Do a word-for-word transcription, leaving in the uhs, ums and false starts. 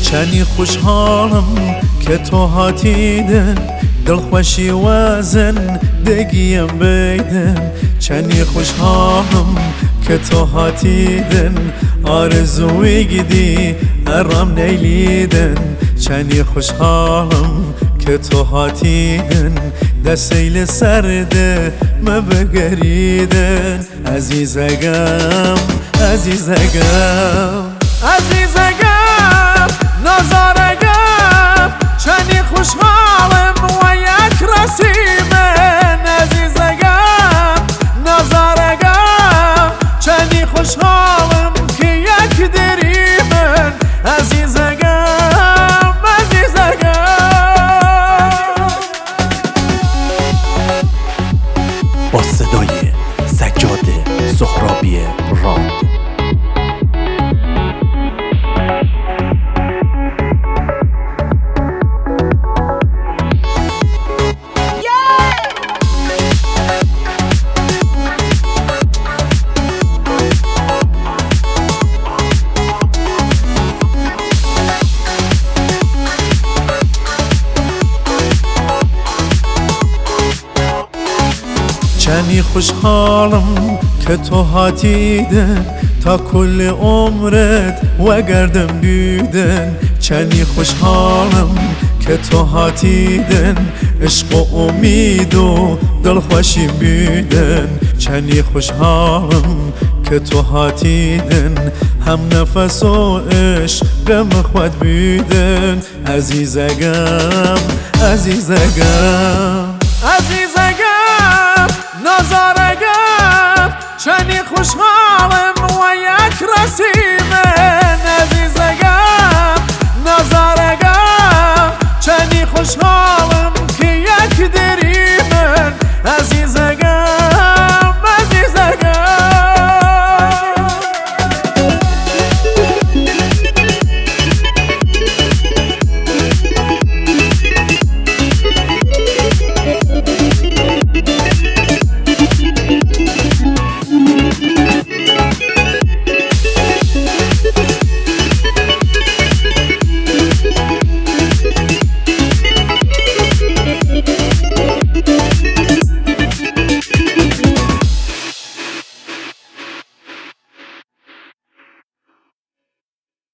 چنی خوشحالم که تو هاتیدن، دلخوشی وزن دگیم بیدن. چنی خوشحالم که تو هاتیدن، آرزوی گدی ارام نیلیدن. چنی خوشحالم که تو هاتیدن، دستیل سرده مبگریدن. عزیزگم عزیزگم عزیزگم نازارگم، چنی خوشحالم و یک رسیمن. عزیزگم نازارگم، چنی خوشحالم که یک دریمن. عزیزگم عزیزگم با صدای سجاد سهرابی راد. چنی خوشحالم که تو هاتیدن، تا کل عمرت و گردم بیدن. چنی خوشحالم که تو هاتیدن، عشق و امید و دلخوشی بیدن. چنی خوشحالم که تو هاتیدن، هم نفس و عشق غم خود بیدن. عزیزگم عزیزگم عزیزگم نازارگم، چنی خوشحالم